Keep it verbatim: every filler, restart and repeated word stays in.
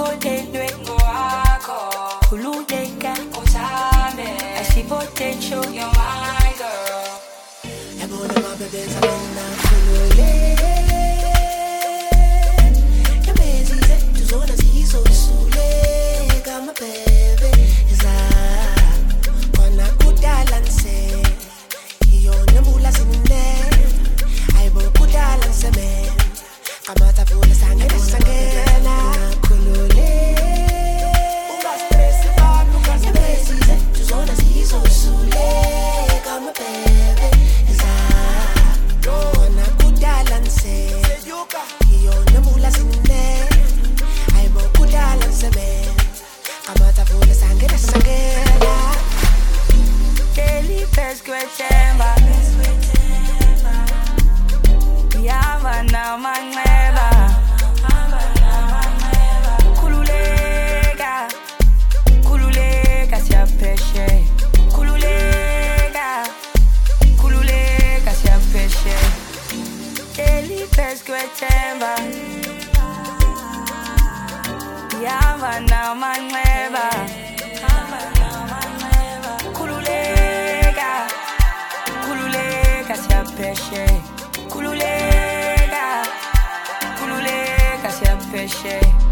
kodedwe ngwako kuludeka utame asipotential you're my girl Ebona mabebeza bena kulule Yamezi zetu zona zizosule Kama bebe za Kona kudalanse Iyo nembula sinne Aibo kudalanse men Kama tafula sangena sangena kulule Uga stress banu Yamezi zetu zona zizosule Kama bebe za Kona kudalanse Iyo nembula sinne Aibo kudalanse men Kama tafula sangena sangena Daily best September Yava na mangleba Kululega Kululega siya peshe Kululega Kululega siya peshe Daily best September Yava na mangleba Kululega Kululega siya peshe Kululega Kululega siya peshe